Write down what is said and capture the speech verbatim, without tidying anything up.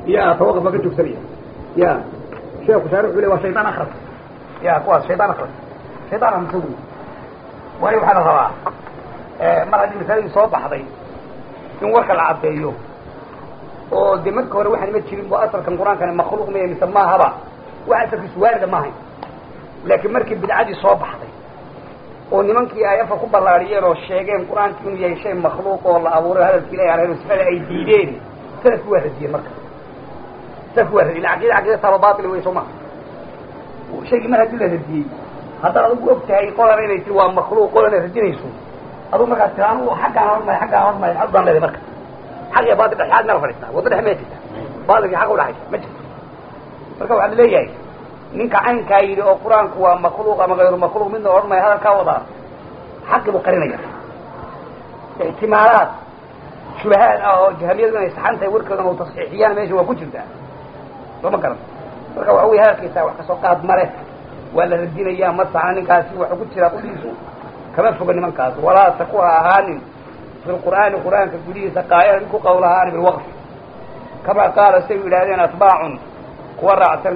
يا توقف ما كنت سريع يا شيخ شارع ولا وشيطان اخر يا كواس شيطان اخر شيطان مسوي واي وحنا راه mar haddii masaladii soo baxday in warka la cadeeyo oo de marka hore waxaan ma jirin boo asalkan quraankan makhluuq ma yahay samahaba waxa ka suwaarida ma hayn laakiin markii bidcadii soo baxday oo nimankii ay afar ku ballaariyeen oo sheegeen quraanku inuu yahay shay makhluuq oo la abuuray hadalkii ilaahay alayhi sifada ay diideen salafku waa radiyeen marka salafku waa radiyeen aqida aqida sababaatil way soo ma shayga mar haddii la radiyay hadda adigu ogtahay qolan inay tii waa makhluuq qolan radinayso أظن ما قلت أنا حق أنا ما حق أنا ما حق أنا لذي مركز حق يا بعض الأحيان ما فرقنا وضح ما يجي بعض اللي حقوا راح مجد مركز على اللي جاي نك عن كايد أو قرآن كوا مخلوق ما غير مخلوق منه أو ما هذا كوضع حق مقارنة احتمالات شبهات أو جهمية من يستحنت يورك أو تصحيحيان ما يجوا كتير ده وما كلام مركز وعوي هذا كيسا وحكسوقات مرة ولا الدين أيام مصر عن كاسي وحكوت شراء قديسو كما فوق من كاس ولا تقوى هان في القرآن القرآن كجديد سقايا لكو قولها بالوقف كما قال سيد الذين أتباع ورع